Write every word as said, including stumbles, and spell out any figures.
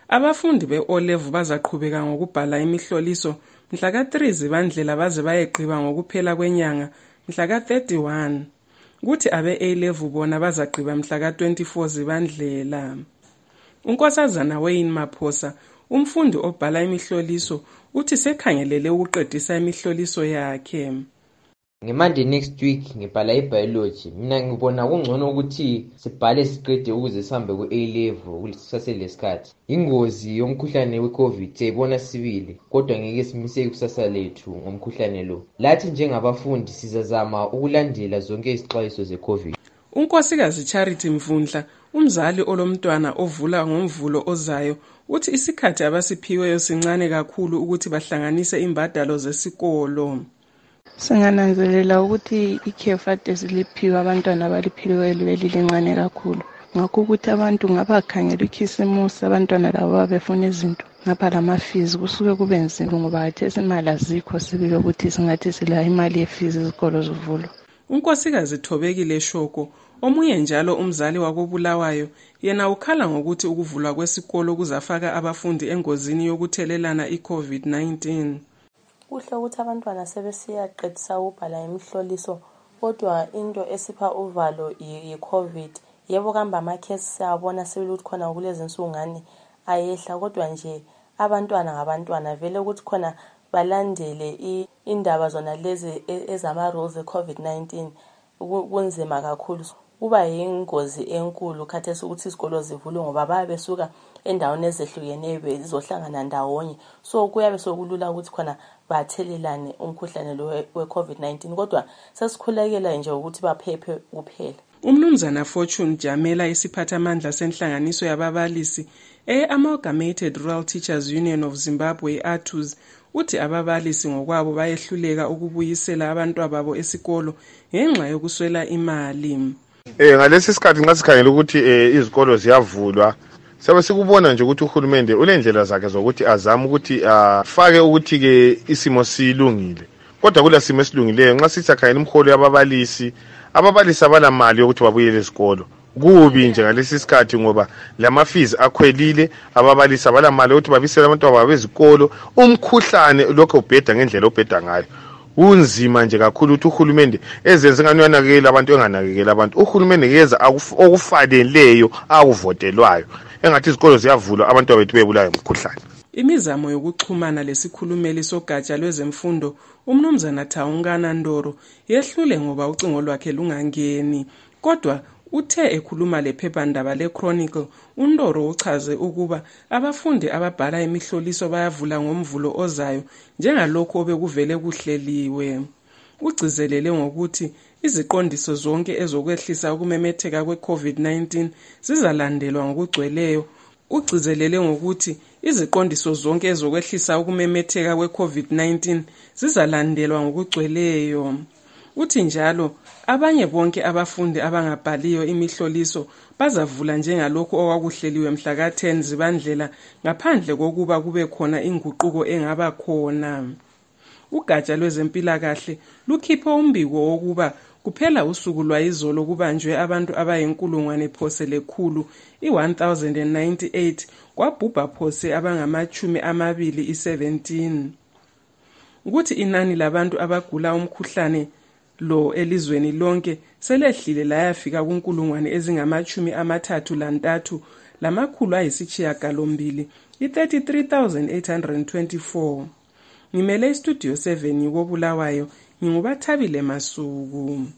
Abafundi be-O level bazaqhubeka ngokubhala imihloliso mhla ka three Zibandlela baze bayeqiba ngokuphela kwenyanga mhla ka thirty-one. Kuthi abe-A level bona bazaqiba mhla ka twenty-four Zibandlela. uNkosazana Wayne Maphosa, umfundi obhala imihloliso, uthi sekhangelele ukuqedisa imihloliso yakhe. Ngemande next week ngibhala iBiology. Mina ngibona kungcono ukuthi sibhale siqede ukuze sihambe ku-A level kusaselesikhathi. Ingozi yomkhuhlane we-COVID siyayibona sibili, kodwa ngeke simise ikusasa lethu ngomkhuhlane lo. Lathi njengabafundi sizazama ukulandela zonke izixwayiso ze-COVID. uNkosikazi Charity Mvundla, umzali olomntwana ovula ngomvulo ozayo, uthi isikhathi abasiphiweyo sincane kakhulu ukuthi bahlanganise imbadalo zesikolo. Singananzelela ukuthi ikhefu ade siliphiwe abantwana abaliphiweyo lincane kakhulu. Ngakho ukuthi abantu ngabakhangela ikhisimusi abantwana labo babefuna izinto ngapha lama-fees kusuke kube nzima ngoba athe imali azikho sibike ukuthi singathi sila imali ye-fees izikolo zivulwa. uNkosikazi Thobekile Shoko, omunye njalo umzali wakobulawayo, yena ukhala ngokuthi ukuvulwa kwesikolo kuzafaka abafundi engozini yokuthelelana i-COVID nineteen. Kuhle ukuthi abantwana sebesiyaqedisa ukubhala imihloliso, kodwa into esipha uvalo yi-COVID. Yebo kamba amakhesi siyabona sebeluthi khona kulezi nsuku ngani ayehla, kodwa nje abantwana ngabantwana vele ukuthi khona balandele indaba zona lezi ezama-rules e-COVID nineteen kunzima kakhulu. Kuba yingozi enkulu khathesi ukuthi izikolo zivulwe ngoba babe besuka endaweni ezehlukeneyo bezohlangana ndawonye, so kuyabe sokulula ukuthi khona bathelelane umkhuhlane lo we-COVID nineteen, kodwa sesikhulekela nje ukuthi baphephe kuphela. Umnumzana Fortune Jamela, isiphathamandla senhlanganiso yababalisi e-Amalgamated Rural Teachers Union of Zimbabwe, A T U Z, uthi ababalisi ngokwabo bayehluleka ukubuyisela abantwana babo esikolo ngenxa yokuswela imali. Eh ngalesi sikhathi nxa sikhangela ukuthi izikolo ziyavulwa, sabe sikubona nje ukuthi uhulumende unendlela zakhe zokuthi azame ukuthi afake ukuthi ke isimo silungile. Kodwa kula simo esilungileyo nxa sisakhangela imholo yababalisi, ababalisi abalamali yokuthi babuyele esikolo. Kubi nje ngalesi sikhathi ngoba lama fees akhwelile, ababalisi abalamali yokuthi babisele abantwana babo ezikolo. Umkhuhlane lokho ubheda ngendlela obheda ngayo. Unzima nje kakhulu ukuthi uhulumende ezenze ngani uyanakekela abantu enganakekela abantu. Uhulumende ngeza okufaneleyo akuvotelwayo. Engathi izikolo ziyavulwa abantwana bethu bebulayo umkhuhlane. Imizamo yokuxhumana lesikhulumeli sogatsha lwezemfundo, umnumzana Thawungana Ndoro, yehlule ngoba ucingo lwakhe lungangeni. Kodwa uthe ekhuluma lephephandaba le-Chronicle, uNdoro uchaze ukuba abafundi ababhala imihloliso bayavula ngomvulo ozayo njengalokho obekuvele kuhleliwe. Ugcizelele ngokuthi iziqondiso zonke ezokwehlisa ukumemetheka kwe-COVID nineteen zizalandelwa ngokugcweleyo. Ugcizelele ngokuthi iziqondiso zonke ezokwehlisa ukumemetheka kwe-COVID nineteen zizalandelwa ngokugcweleyo. Uthi njalo abanye bonke abafundi abangabhaliyo imihloliso bazavula njengalokho okwakuhleliwe mhla ka ten Zibandlela ngaphandle kokuba kube khona inguquko engaba khona. Ugatsha lwezempilakahle lukhiphe umbiko wokuba kuphela usuku lwayizolo kubanjwe abantu abayinkulungwane phose lekhulu i-one thousand ninety-eight kwabhubha phose abangamachumi amabili i-seventeen. Ukuthi inani labantu abagula umkhuhlane lo elizweni lonke selehlile layafika kunkulungwane ezingamachumi amathathu lantathu lamakhulu ayisishiyagalombili i-thirty-three thousand eight hundred twenty-four. Ngimele istudio seven kobulawayo, ngingubathabile Masuku.